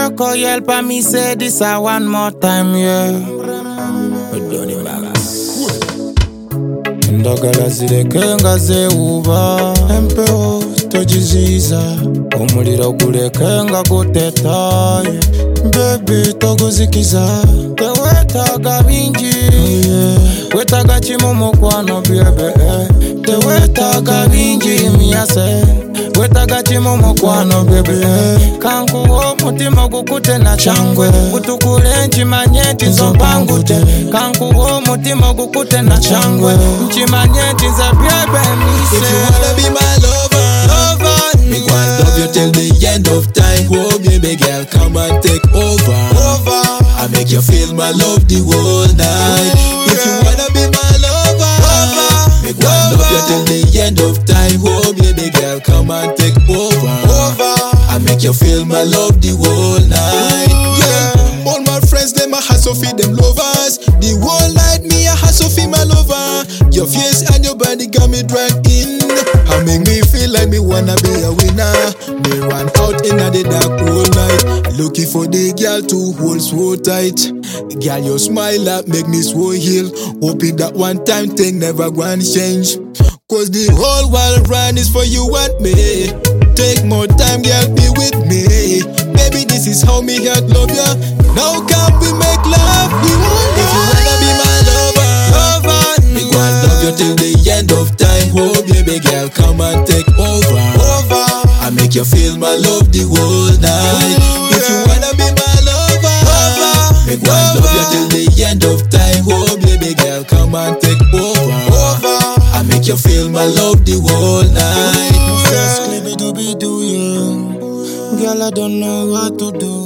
work or help and me say this one more time, yeah. Ndagala zirekenga zewuba empewo togiziza omuliro gulekenga gutetaye baby toguzikiza tewetaga bingi wetaga kimu mukwano baby tewetaga bingi miyase wetaga kimu mukwano baby kankuwo mutima gukute na changwe gutukule nkimanye nti zompangute kankuwo mutima gukute na changwe nkimanye nti nze baby mise. If you wanna be my lover, me wanna love you till the end of time. Oh baby girl, come and take over. I make you feel my love the whole night. If you wanna be my lover, me wanna love you till the end of time. Oh baby girl, come and take over. I make you feel my love the whole night. Yeah, all my friends them a hustle for them lovers. The whole night me a hustle for my lover. Your face and your body got me dragged in. I make me feel like me wanna be a winner. Me run out in the dark all night, looking for the girl to hold so tight. Girl, your smile up make me so heal. Hoping that one time thing never gonna change. Cause the whole world run is for you and me. Take more time, girl, be with me. Baby, this is how me heart love ya. Now can we make love? If you wanna be my lover, me wanna love you till the end of time. Oh baby girl, come and take over. I make you feel my love the whole night. If you wanna be my lover, me wanna love you till the end of time. Oh baby girl, come and take over. I make you feel my love the whole night. Scooby-Dooby-Doo, yeah. Girl, I don't know what to do.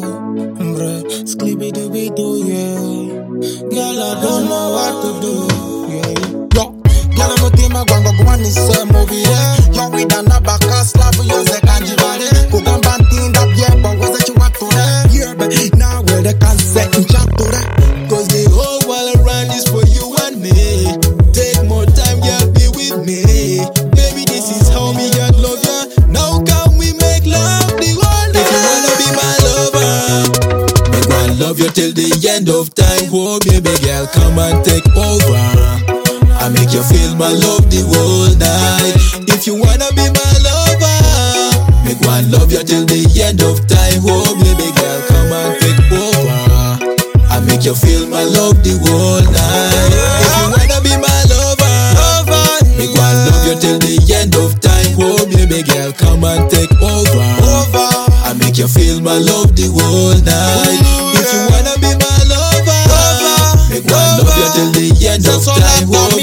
Scooby-Dooby-Doo, yeah. Girl, I don't know what to do. Yeah. Yo, girl, I'm a team of Gwango is a movie, yeah. Yo, we done a back a slap for your second jibale. Cook and banting that, yeah, but what's that you want to that? Yeah, but now where the concept and chat to that. Cause the whole world around is for you and me. Take more time, girl, be with me. Baby, this is how me girl love ya. Now can we make love the whole night? If you wanna be my lover, me wanna love you till the end of time. Oh baby girl, come and take over. I make you feel my love the whole night. If you wanna be my lover, me wanna love you till the end of time. Oh baby girl, come and take over. I make you feel my love the whole night. If you wanna be my lover, me wanna love you till the end of time. Oh baby girl, come and take over. I make you feel my love the whole night. If you wanna be my lover, me wanna love you till the end of time.